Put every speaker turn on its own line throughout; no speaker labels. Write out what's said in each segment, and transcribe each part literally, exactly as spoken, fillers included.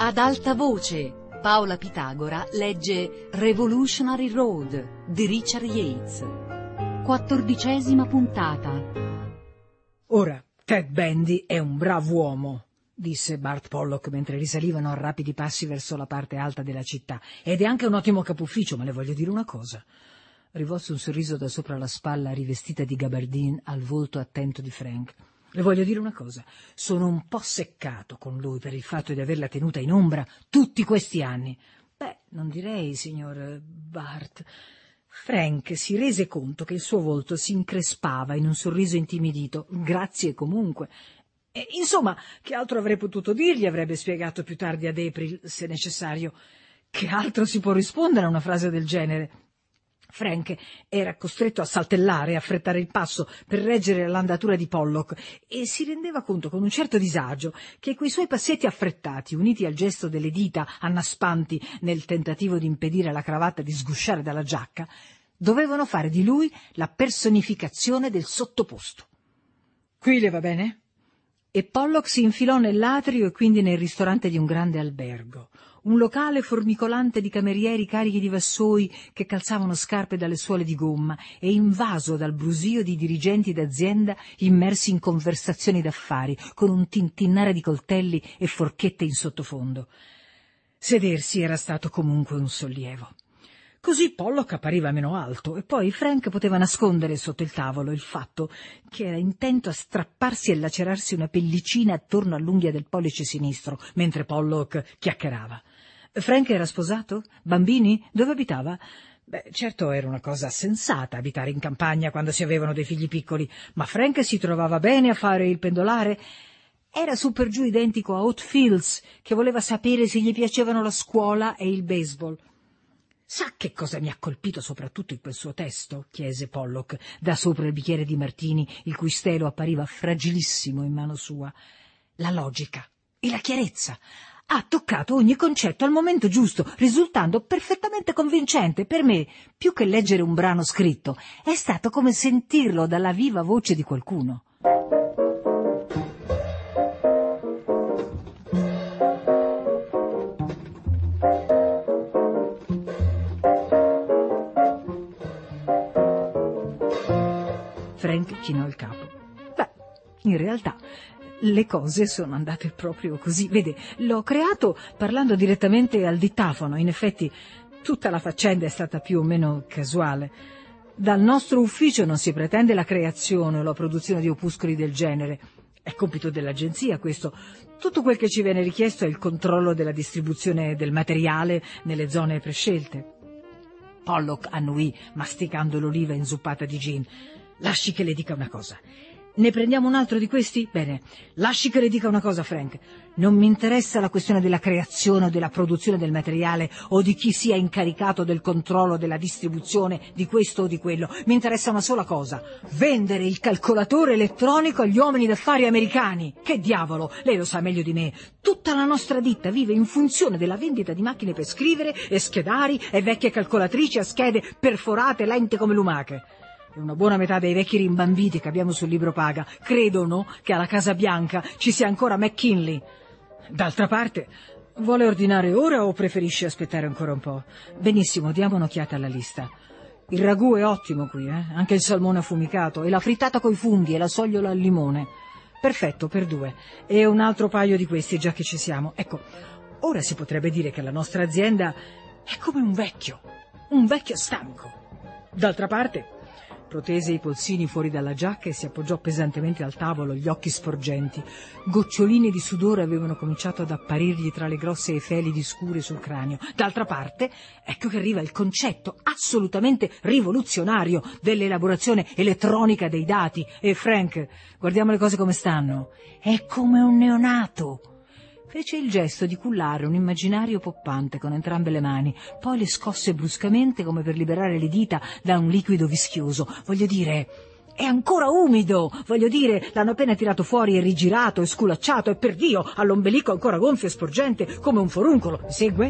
Ad alta voce, Paola Pitagora legge Revolutionary Road di Richard Yates. Quattordicesima puntata.
Ora, Ted Bundy è un bravo uomo, disse Bart Pollock mentre risalivano a rapidi passi verso la parte alta della città, ed è anche un ottimo capufficio, ma le voglio dire una cosa. Rivolse un sorriso da sopra la spalla rivestita di gabardine al volto attento di Frank. Le voglio dire una cosa, sono un po' seccato con lui per il fatto di averla tenuta in ombra tutti questi anni. Beh, non direi, signor Bart. Frank si rese conto che il suo volto si increspava in un sorriso intimidito. Grazie comunque. E, insomma, che altro avrei potuto dirgli? Avrebbe spiegato più tardi ad April, se necessario. Che altro si può rispondere a una frase del genere? Frank era costretto a saltellare e affrettare il passo per reggere l'andatura di Pollock e si rendeva conto con un certo disagio che quei suoi passetti affrettati, uniti al gesto delle dita annaspanti nel tentativo di impedire alla cravatta di sgusciare dalla giacca, dovevano fare di lui la personificazione del sottoposto. Qui le va bene? E Pollock si infilò nell'atrio e quindi nel ristorante di un grande albergo. Un locale formicolante di camerieri carichi di vassoi che calzavano scarpe dalle suole di gomma e invaso dal brusio di dirigenti d'azienda immersi in conversazioni d'affari, con un tintinnare di coltelli e forchette in sottofondo. Sedersi era stato comunque un sollievo. Così Pollock appariva meno alto e poi Frank poteva nascondere sotto il tavolo il fatto che era intento a strapparsi e lacerarsi una pellicina attorno all'unghia del pollice sinistro, mentre Pollock chiacchierava. Frank era sposato? Bambini? Dove abitava? Beh, certo era una cosa sensata abitare in campagna quando si avevano dei figli piccoli, ma Frank si trovava bene a fare il pendolare? Era su per giù identico a Hot Fields, che voleva sapere se gli piacevano la scuola e il baseball. «Sa che cosa mi ha colpito soprattutto in quel suo testo?» chiese Pollock da sopra il bicchiere di martini, il cui stelo appariva fragilissimo in mano sua. «La logica e la chiarezza. Ha toccato ogni concetto al momento giusto, risultando perfettamente convincente. Per me, più che leggere un brano scritto, è stato come sentirlo dalla viva voce di qualcuno». Frank chinò il capo. Beh, in realtà le cose sono andate proprio così. Vede, l'ho creato parlando direttamente al dittafono. In effetti, tutta la faccenda è stata più o meno casuale. Dal nostro ufficio non si pretende la creazione o la produzione di opuscoli del genere. È compito dell'agenzia questo. Tutto quel che ci viene richiesto è il controllo della distribuzione del materiale nelle zone prescelte. Pollock annuì, masticando l'oliva inzuppata di gin. Lasci che le dica una cosa. Ne prendiamo un altro di questi? Bene, lasci che le dica una cosa, Frank. Non mi interessa la questione della creazione o della produzione del materiale o di chi sia incaricato del controllo della distribuzione di questo o di quello. Mi interessa una sola cosa: vendere il calcolatore elettronico agli uomini d'affari americani. Che diavolo, lei lo sa meglio di me. Tutta la nostra ditta vive in funzione della vendita di macchine per scrivere e schedari e vecchie calcolatrici a schede perforate lente come lumache. E una buona metà dei vecchi rimbambiti che abbiamo sul libro paga credono che alla Casa Bianca ci sia ancora McKinley. D'altra parte, vuole ordinare ora o preferisce aspettare ancora un po'? Benissimo, diamo un'occhiata alla lista. Il ragù è ottimo qui, eh? Anche il salmone affumicato, e la frittata coi funghi e la sogliola al limone. Perfetto, per due. E un altro paio di questi, già che ci siamo. Ecco, ora si potrebbe dire che la nostra azienda è come un vecchio, un vecchio stanco. D'altra parte, protese i polsini fuori dalla giacca e si appoggiò pesantemente al tavolo, gli occhi sporgenti. Goccioline di sudore avevano cominciato ad apparirgli tra le grosse efelidi scure sul cranio. D'altra parte, ecco che arriva il concetto assolutamente rivoluzionario dell'elaborazione elettronica dei dati. E Frank, guardiamo le cose come stanno. È come un neonato. Fece il gesto di cullare un immaginario poppante con entrambe le mani, poi le scosse bruscamente come per liberare le dita da un liquido vischioso. Voglio dire, è ancora umido, voglio dire, l'hanno appena tirato fuori e rigirato e sculacciato e per Dio ha l'ombelico ancora gonfio e sporgente come un foruncolo. Mi segue?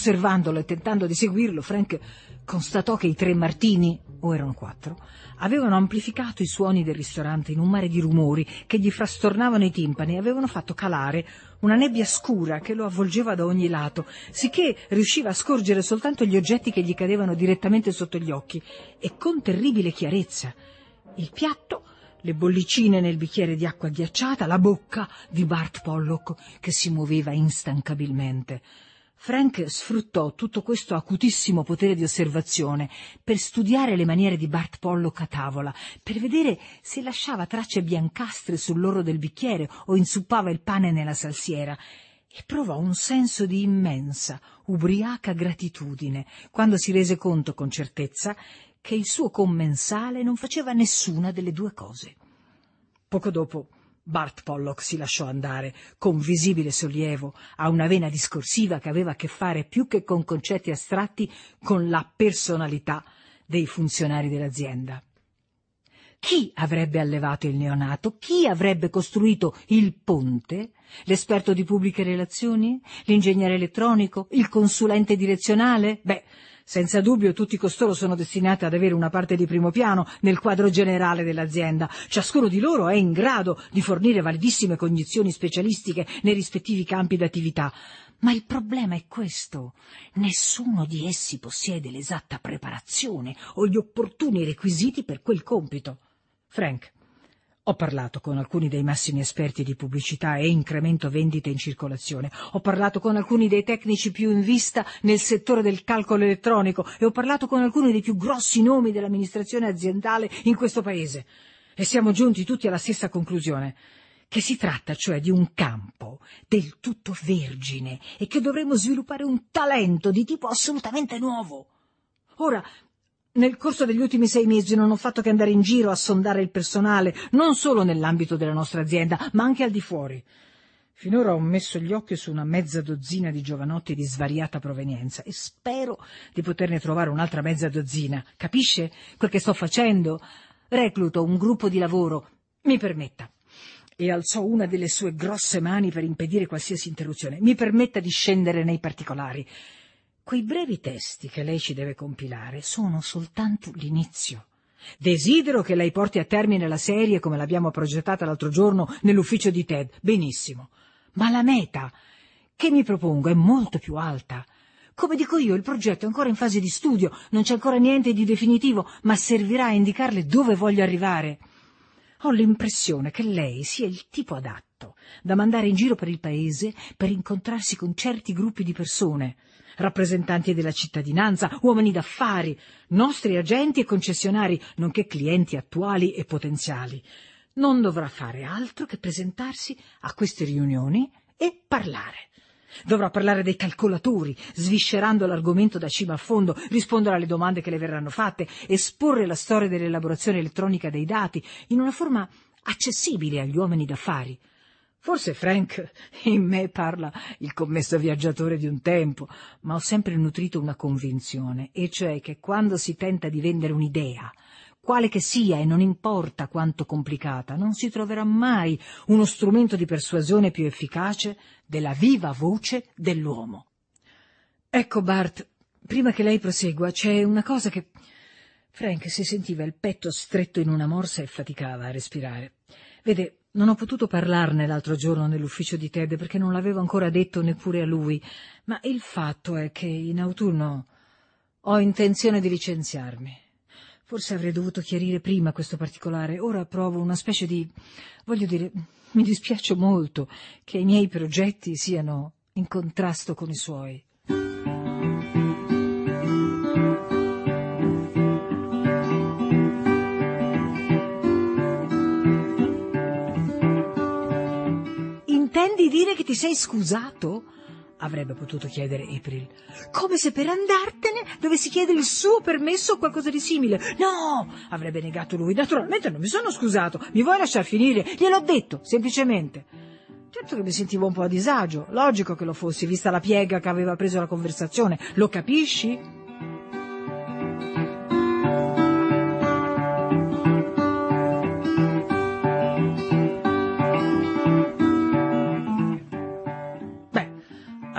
Osservandolo e tentando di seguirlo, Frank constatò che i tre martini, o erano quattro, avevano amplificato i suoni del ristorante in un mare di rumori che gli frastornavano i timpani e avevano fatto calare una nebbia scura che lo avvolgeva da ogni lato, sicché riusciva a scorgere soltanto gli oggetti che gli cadevano direttamente sotto gli occhi e con terribile chiarezza. Il piatto, le bollicine nel bicchiere di acqua ghiacciata, la bocca di Bart Pollock che si muoveva instancabilmente. Frank sfruttò tutto questo acutissimo potere di osservazione per studiare le maniere di Bart Pollock a tavola, per vedere se lasciava tracce biancastre sull'orlo del bicchiere o inzuppava il pane nella salsiera, e provò un senso di immensa, ubriaca gratitudine quando si rese conto con certezza che il suo commensale non faceva nessuna delle due cose. Poco dopo Bart Pollock si lasciò andare, con visibile sollievo, a una vena discorsiva che aveva a che fare più che con concetti astratti con la personalità dei funzionari dell'azienda. Chi avrebbe allevato il neonato? Chi avrebbe costruito il ponte? L'esperto di pubbliche relazioni? L'ingegnere elettronico? Il consulente direzionale? Beh, senza dubbio tutti costoro sono destinati ad avere una parte di primo piano nel quadro generale dell'azienda. Ciascuno di loro è in grado di fornire validissime cognizioni specialistiche nei rispettivi campi d'attività. Ma il problema è questo: nessuno di essi possiede l'esatta preparazione o gli opportuni requisiti per quel compito. Frank, ho parlato con alcuni dei massimi esperti di pubblicità e incremento vendite in circolazione, ho parlato con alcuni dei tecnici più in vista nel settore del calcolo elettronico e ho parlato con alcuni dei più grossi nomi dell'amministrazione aziendale in questo paese, e siamo giunti tutti alla stessa conclusione, che si tratta cioè di un campo del tutto vergine e che dovremmo sviluppare un talento di tipo assolutamente nuovo. Ora, nel corso degli ultimi sei mesi non ho fatto che andare in giro a sondare il personale, non solo nell'ambito della nostra azienda, ma anche al di fuori. Finora ho messo gli occhi su una mezza dozzina di giovanotti di svariata provenienza e spero di poterne trovare un'altra mezza dozzina. Capisce quel che sto facendo? Recluto un gruppo di lavoro. Mi permetta. E alzò una delle sue grosse mani per impedire qualsiasi interruzione. Mi permetta di scendere nei particolari. Quei brevi testi che lei ci deve compilare sono soltanto l'inizio. Desidero che lei porti a termine la serie come l'abbiamo progettata l'altro giorno nell'ufficio di Ted. Benissimo. Ma la meta che mi propongo è molto più alta. Come dico io, il progetto è ancora in fase di studio, non c'è ancora niente di definitivo, ma servirà a indicarle dove voglio arrivare. Ho l'impressione che lei sia il tipo adatto da mandare in giro per il paese per incontrarsi con certi gruppi di persone, rappresentanti della cittadinanza, uomini d'affari, nostri agenti e concessionari, nonché clienti attuali e potenziali. Non dovrà fare altro che presentarsi a queste riunioni e parlare. Dovrà parlare dei calcolatori, sviscerando l'argomento da cima a fondo, rispondere alle domande che le verranno fatte, esporre la storia dell'elaborazione elettronica dei dati in una forma accessibile agli uomini d'affari. Forse, Frank, in me parla il commesso viaggiatore di un tempo, ma ho sempre nutrito una convinzione, e cioè che quando si tenta di vendere un'idea, quale che sia e non importa quanto complicata, non si troverà mai uno strumento di persuasione più efficace della viva voce dell'uomo. Ecco, Bart, prima che lei prosegua, c'è una cosa che... Frank si sentiva il petto stretto in una morsa e faticava a respirare. Vede, non ho potuto parlarne l'altro giorno nell'ufficio di Ted perché non l'avevo ancora detto neppure a lui, ma il fatto è che in autunno ho intenzione di licenziarmi. Forse avrei dovuto chiarire prima questo particolare. Ora provo una specie di... voglio dire, mi dispiace molto che i miei progetti siano in contrasto con i suoi. Intendi dire che ti sei scusato? Avrebbe potuto chiedere April. Come se per andartene dovessi chiedere il suo permesso o qualcosa di simile. No, avrebbe negato lui. Naturalmente non mi sono scusato. Mi vuoi lasciar finire? Gliel'ho detto, semplicemente. Certo che mi sentivo un po' a disagio. Logico che lo fossi, vista la piega che aveva preso la conversazione. Lo capisci?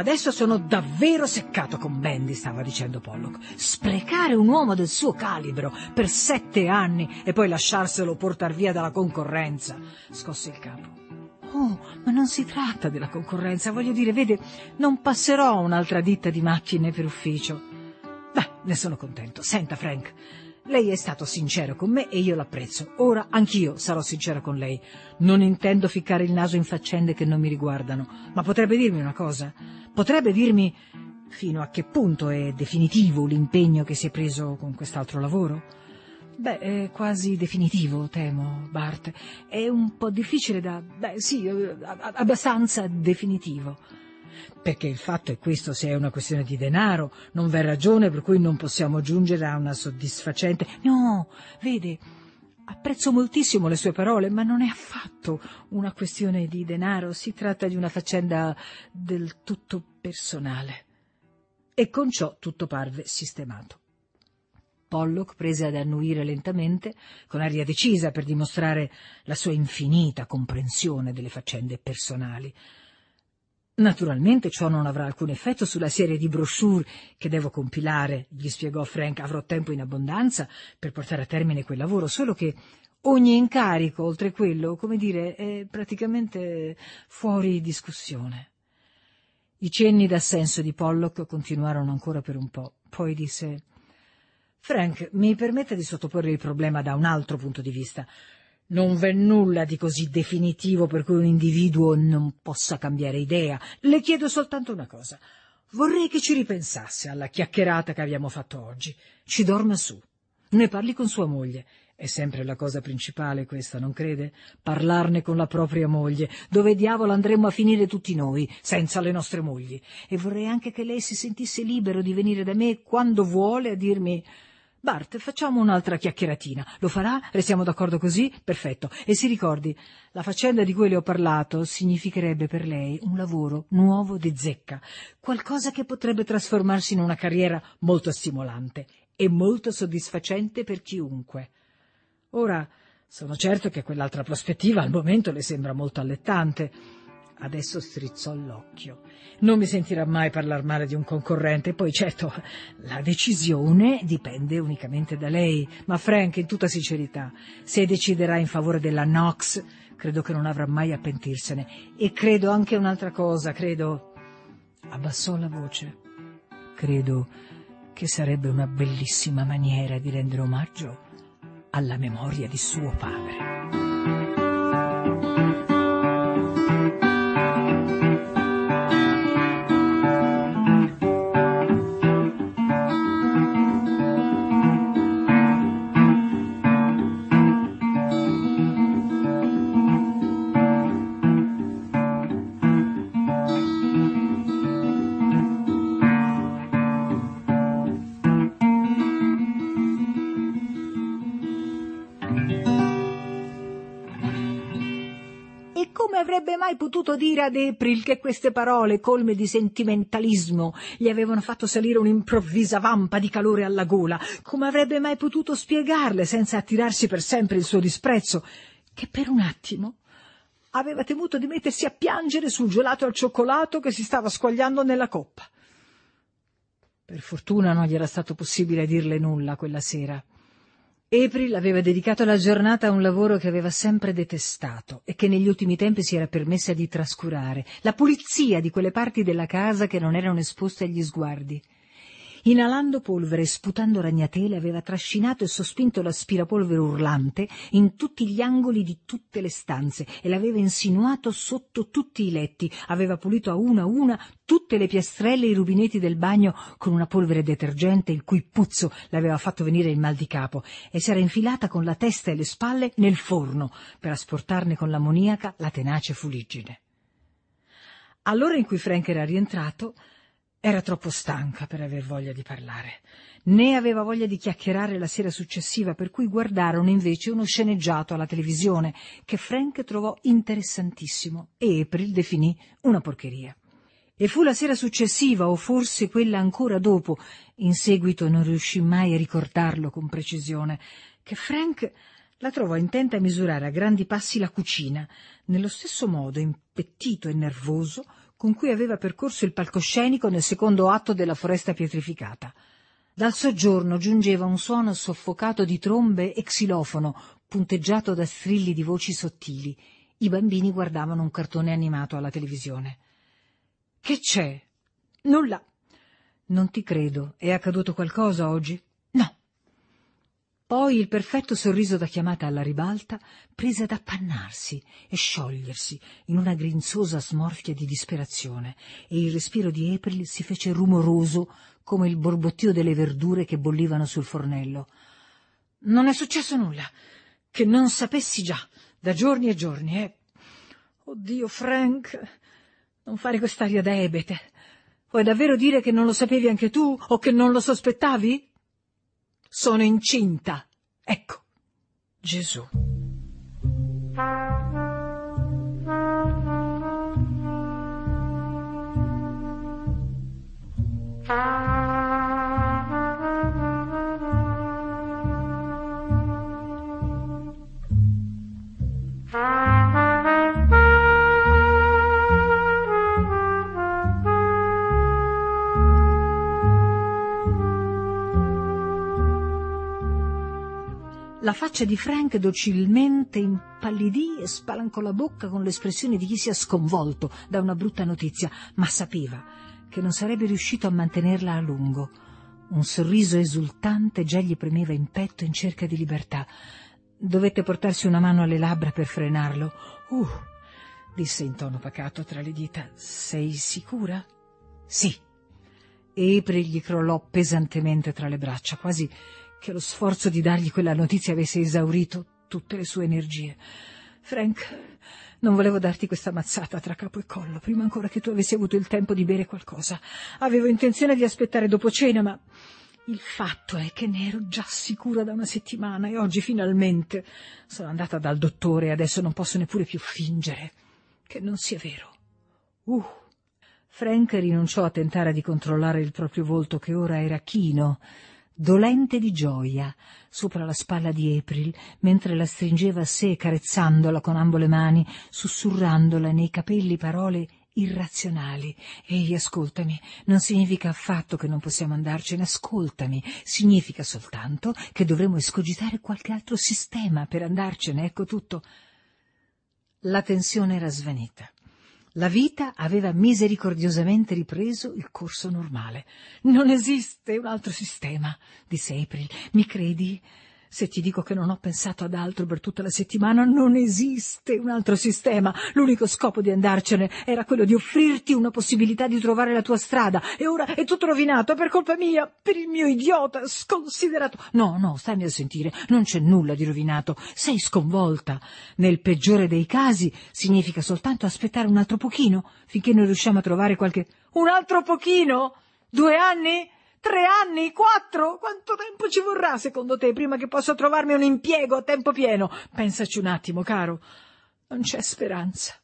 Adesso sono davvero seccato con Bandy, stava dicendo Pollock. Sprecare un uomo del suo calibro per sette anni e poi lasciarselo portar via dalla concorrenza. Scosse il capo. Oh, ma non si tratta della concorrenza, voglio dire, vede, non passerò a un'altra ditta di macchine per ufficio. Beh, ne sono contento. Senta, Frank, lei è stato sincero con me e io l'apprezzo. Ora anch'io sarò sincero con lei. Non intendo ficcare il naso in faccende che non mi riguardano, ma potrebbe dirmi una cosa? Potrebbe dirmi fino a che punto è definitivo l'impegno che si è preso con quest'altro lavoro? Beh, è quasi definitivo, temo, Bart. È un po' difficile da... beh, sì, abbastanza definitivo. Perché il fatto è questo, se è una questione di denaro, non v'è ragione per cui non possiamo giungere a una soddisfacente... No, vede, apprezzo moltissimo le sue parole, ma non è affatto una questione di denaro, si tratta di una faccenda del tutto personale. E con ciò tutto parve sistemato. Pollock prese ad annuire lentamente, con aria decisa per dimostrare la sua infinita comprensione delle faccende personali. Naturalmente ciò non avrà alcun effetto sulla serie di brochure che devo compilare, gli spiegò Frank. Avrò tempo in abbondanza per portare a termine quel lavoro, solo che ogni incarico, oltre quello, come dire, è praticamente fuori discussione. I cenni d'assenso di Pollock continuarono ancora per un po', poi disse: Frank, mi permette di sottoporre il problema da un altro punto di vista. Non v'è nulla di così definitivo per cui un individuo non possa cambiare idea. Le chiedo soltanto una cosa. Vorrei che ci ripensasse alla chiacchierata che abbiamo fatto oggi. Ci dorma su. Ne parli con sua moglie. È sempre la cosa principale questa, non crede? Parlarne con la propria moglie. Dove diavolo andremmo a finire tutti noi, senza le nostre mogli? E vorrei anche che lei si sentisse libero di venire da me quando vuole a dirmi: Bart, facciamo un'altra chiacchieratina. Lo farà? Restiamo d'accordo così? Perfetto. E si ricordi, la faccenda di cui le ho parlato significherebbe per lei un lavoro nuovo di zecca, qualcosa che potrebbe trasformarsi in una carriera molto stimolante e molto soddisfacente per chiunque. Ora, sono certo che quell'altra prospettiva al momento le sembra molto allettante. Adesso strizzò l'occhio. Non mi sentirà mai parlare male di un concorrente, poi certo la decisione dipende unicamente da lei, ma Frank, in tutta sincerità, se deciderà in favore della Knox, credo che non avrà mai a pentirsene. E credo anche un'altra cosa, credo... Abbassò la voce. Credo che sarebbe una bellissima maniera di rendere omaggio alla memoria di suo padre. Avrebbe mai potuto dire ad April che queste parole, colme di sentimentalismo, gli avevano fatto salire un'improvvisa vampa di calore alla gola? Come avrebbe mai potuto spiegarle, senza attirarsi per sempre il suo disprezzo, che per un attimo aveva temuto di mettersi a piangere sul gelato al cioccolato che si stava squagliando nella coppa? Per fortuna non gli era stato possibile dirle nulla quella sera. April aveva dedicato la giornata a un lavoro che aveva sempre detestato e che negli ultimi tempi si era permessa di trascurare, la pulizia di quelle parti della casa che non erano esposte agli sguardi. Inalando polvere e sputando ragnatele aveva trascinato e sospinto l'aspirapolvere urlante in tutti gli angoli di tutte le stanze e l'aveva insinuato sotto tutti i letti, aveva pulito a una a una tutte le piastrelle e i rubinetti del bagno con una polvere detergente il cui puzzo le aveva fatto venire il mal di capo, e si era infilata con la testa e le spalle nel forno per asportarne con l'ammoniaca la tenace fuliggine. All'ora in cui Frank era rientrato, era troppo stanca per aver voglia di parlare, né aveva voglia di chiacchierare la sera successiva, per cui guardarono invece uno sceneggiato alla televisione che Frank trovò interessantissimo e April definì una porcheria. E fu la sera successiva, o forse quella ancora dopo, in seguito non riuscì mai a ricordarlo con precisione, che Frank la trovò intenta a misurare a grandi passi la cucina, nello stesso modo impettito e nervoso con cui aveva percorso il palcoscenico nel secondo atto della Foresta pietrificata. Dal soggiorno giungeva un suono soffocato di trombe e xilofono, punteggiato da strilli di voci sottili. I bambini guardavano un cartone animato alla televisione. «Che c'è?» «Nulla». «Non ti credo. È accaduto qualcosa oggi?» «No». Poi il perfetto sorriso da chiamata alla ribalta prese ad appannarsi e sciogliersi in una grinzosa smorfia di disperazione, e il respiro di April si fece rumoroso come il borbottio delle verdure che bollivano sul fornello. «Non è successo nulla, che non sapessi già, da giorni e giorni, eh. Oddio, Frank, non fare quest'aria da ebete. Vuoi davvero dire che non lo sapevi anche tu, o che non lo sospettavi?» «Sono incinta. Ecco, Gesù». La faccia di Frank docilmente impallidì e spalancò la bocca con l'espressione di chi sia sconvolto da una brutta notizia, ma sapeva che non sarebbe riuscito a mantenerla a lungo. Un sorriso esultante già gli premeva in petto in cerca di libertà. Dovette portarsi una mano alle labbra per frenarlo. «Uh», disse in tono pacato tra le dita, «sei sicura?» «Sì». April gli crollò pesantemente tra le braccia, quasi che lo sforzo di dargli quella notizia avesse esaurito tutte le sue energie. «Frank, non volevo darti questa mazzata tra capo e collo, prima ancora che tu avessi avuto il tempo di bere qualcosa. Avevo intenzione di aspettare dopo cena, ma il fatto è che ne ero già sicura da una settimana, e oggi finalmente sono andata dal dottore e adesso non posso neppure più fingere che non sia vero». Uh! Frank rinunciò a tentare di controllare il proprio volto, che ora era chino, dolente di gioia, sopra la spalla di April, mentre la stringeva a sé, carezzandola con ambo le mani, sussurrandola nei capelli parole irrazionali. «Ehi, ascoltami, non significa affatto che non possiamo andarcene, ascoltami, significa soltanto che dovremo escogitare qualche altro sistema per andarcene, ecco tutto». La tensione era svanita. La vita aveva misericordiosamente ripreso il corso normale. «Non esiste un altro sistema», disse April. «Mi credi? Se ti dico che non ho pensato ad altro per tutta la settimana, non esiste un altro sistema. L'unico scopo di andarcene era quello di offrirti una possibilità di trovare la tua strada, e ora è tutto rovinato per colpa mia, per il mio idiota sconsiderato...» «No, no, stammi a sentire, non c'è nulla di rovinato. Sei sconvolta. Nel peggiore dei casi significa soltanto aspettare un altro pochino, finché non riusciamo a trovare qualche...» «Un altro pochino? Due anni? Tre anni? Quattro? Quanto tempo ci vorrà, secondo te, prima che possa trovarmi un impiego a tempo pieno? Pensaci un attimo, caro. Non c'è speranza».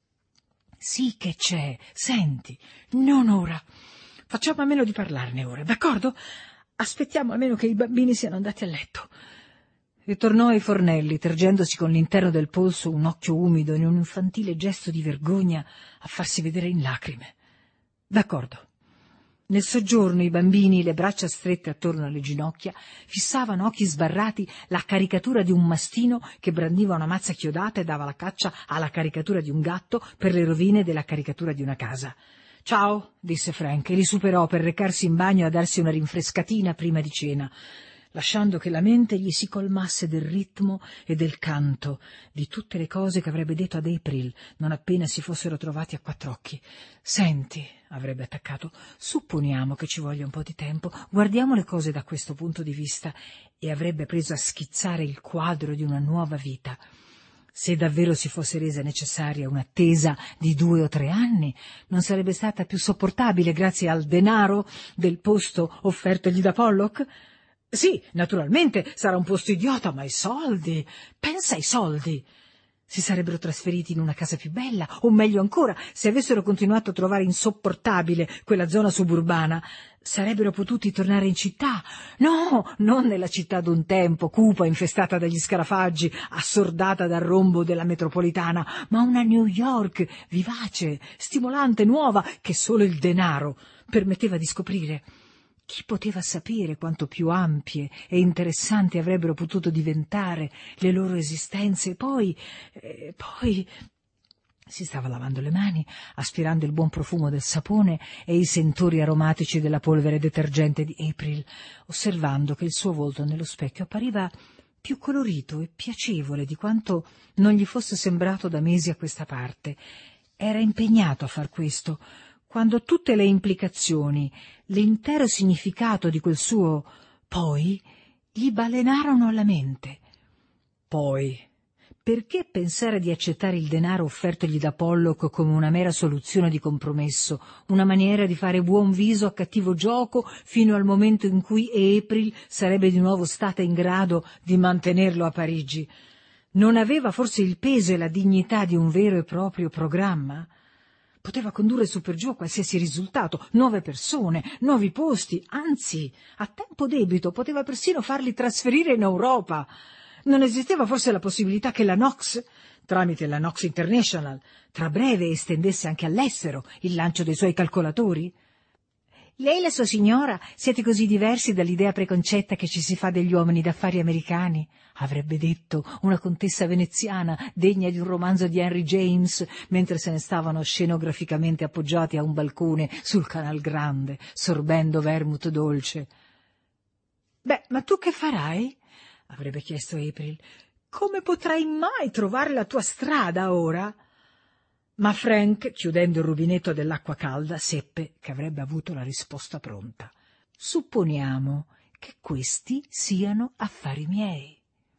«Sì che c'è. Senti, non ora. Facciamo a meno di parlarne ora, d'accordo? Aspettiamo almeno che i bambini siano andati a letto». E tornò ai fornelli, tergendosi con l'interno del polso un occhio umido in un infantile gesto di vergogna a farsi vedere in lacrime. «D'accordo». Nel soggiorno i bambini, le braccia strette attorno alle ginocchia, fissavano occhi sbarrati la caricatura di un mastino che brandiva una mazza chiodata e dava la caccia alla caricatura di un gatto per le rovine della caricatura di una casa. «Ciao», disse Frank, e li superò per recarsi in bagno a darsi una rinfrescatina prima di cena, lasciando che la mente gli si colmasse del ritmo e del canto di tutte le cose che avrebbe detto ad April non appena si fossero trovati a quattro occhi. «Senti», avrebbe attaccato, «supponiamo che ci voglia un po' di tempo, guardiamo le cose da questo punto di vista», e avrebbe preso a schizzare il quadro di una nuova vita. Se davvero si fosse resa necessaria un'attesa di due o tre anni, non sarebbe stata più sopportabile grazie al denaro del posto offertogli da Pollock? Sì, naturalmente sarà un posto idiota, ma i soldi, pensa ai soldi. si sarebbero trasferiti in una casa più bella, o meglio ancora, se avessero continuato a trovare insopportabile quella zona suburbana, sarebbero potuti tornare in città. No, non nella città d'un tempo, cupa, infestata dagli scarafaggi, assordata dal rombo della metropolitana, ma una New York vivace, stimolante, nuova, che solo il denaro permetteva di scoprire. Chi poteva sapere quanto più ampie e interessanti avrebbero potuto diventare le loro esistenze? Poi, eh, poi... Si stava lavando le mani, aspirando il buon profumo del sapone e i sentori aromatici della polvere detergente di April, osservando che il suo volto nello specchio appariva più colorito e piacevole di quanto non gli fosse sembrato da mesi a questa parte. Era impegnato a far questo, quando tutte le implicazioni, l'intero significato di quel suo «poi» gli balenarono alla mente. Poi, perché pensare di accettare il denaro offertogli da Pollock come una mera soluzione di compromesso, una maniera di fare buon viso a cattivo gioco fino al momento in cui April sarebbe di nuovo stata in grado di mantenerlo a Parigi? Non aveva forse il peso e la dignità di un vero e proprio programma? Poteva condurre su per giù a qualsiasi risultato, nuove persone, nuovi posti, anzi, a tempo debito poteva persino farli trasferire in Europa. Non esisteva forse la possibilità che la Knox, tramite la Knox International, tra breve estendesse anche all'estero il lancio dei suoi calcolatori? Lei e la sua signora siete così diversi dall'idea preconcetta che ci si fa degli uomini d'affari americani, avrebbe detto una contessa veneziana degna di un romanzo di Henry James, mentre se ne stavano scenograficamente appoggiati a un balcone sul Canal Grande, sorbendo vermouth dolce. «Beh, ma tu che farai?» avrebbe chiesto April. «Come potrai mai trovare la tua strada ora?» Ma Frank, chiudendo il rubinetto dell'acqua calda, seppe che avrebbe avuto la risposta pronta. «Supponiamo che questi siano affari miei».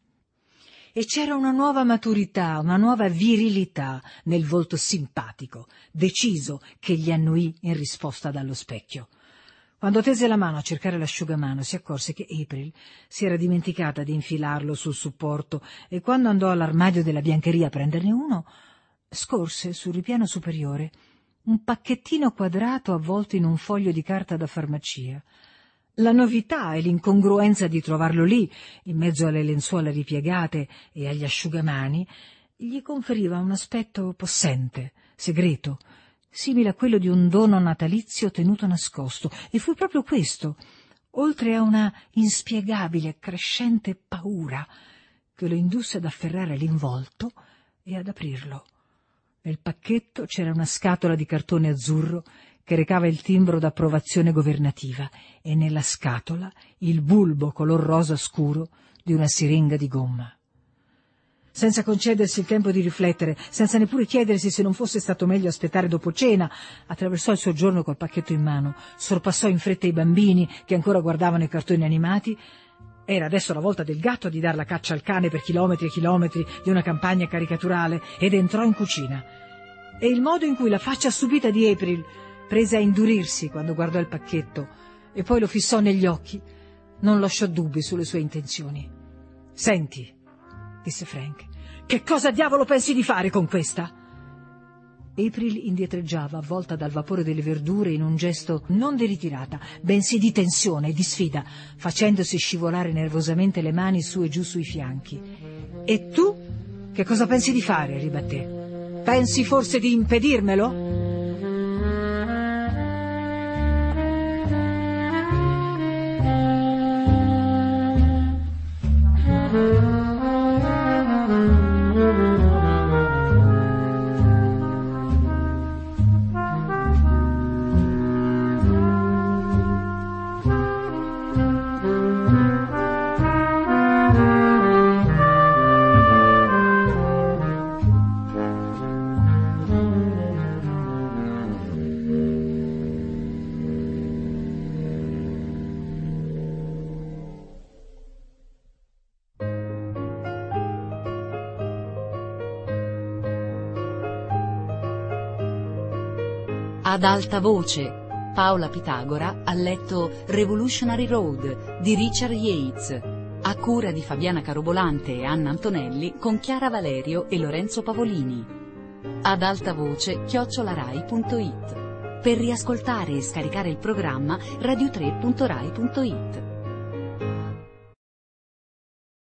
E c'era una nuova maturità, una nuova virilità nel volto simpatico, deciso, che gli annuì in risposta dallo specchio. Quando tese la mano a cercare l'asciugamano si accorse che April si era dimenticata di infilarlo sul supporto e quando andò all'armadio della biancheria a prenderne uno, scorse sul ripiano superiore un pacchettino quadrato avvolto in un foglio di carta da farmacia. La novità e l'incongruenza di trovarlo lì, in mezzo alle lenzuola ripiegate e agli asciugamani, gli conferiva un aspetto possente, segreto, simile a quello di un dono natalizio tenuto nascosto, e fu proprio questo, oltre a una inspiegabile, crescente paura, che lo indusse ad afferrare l'involto e ad aprirlo. Nel pacchetto c'era una scatola di cartone azzurro che recava il timbro d'approvazione governativa e nella scatola il bulbo color rosa scuro di una siringa di gomma. Senza concedersi il tempo di riflettere, senza neppure chiedersi se non fosse stato meglio aspettare dopo cena, attraversò il soggiorno col pacchetto in mano, sorpassò in fretta i bambini che ancora guardavano i cartoni animati. Era adesso la volta del gatto di dar la caccia al cane per chilometri e chilometri di una campagna caricaturale, ed entrò in cucina. E il modo in cui la faccia stupita di April prese a indurirsi quando guardò il pacchetto e poi lo fissò negli occhi non lasciò dubbi sulle sue intenzioni. «Senti», disse Frank, «che cosa diavolo pensi di fare con questa?» April indietreggiava, avvolta dal vapore delle verdure, in un gesto non di ritirata, bensì di tensione e di sfida, facendosi scivolare nervosamente le mani su e giù sui fianchi. «E tu che cosa pensi di fare?» ribatté. «Pensi forse di impedirmelo?»
Ad alta voce, Paola Pitagora ha letto Revolutionary Road di Richard Yates. Ha a cura di Fabiana Carobolante e Anna Antonelli con Chiara Valerio e Lorenzo Pavolini. Ad alta voce chiocciolarai punto it. Per riascoltare e scaricare il programma radio tre punto rai punto it.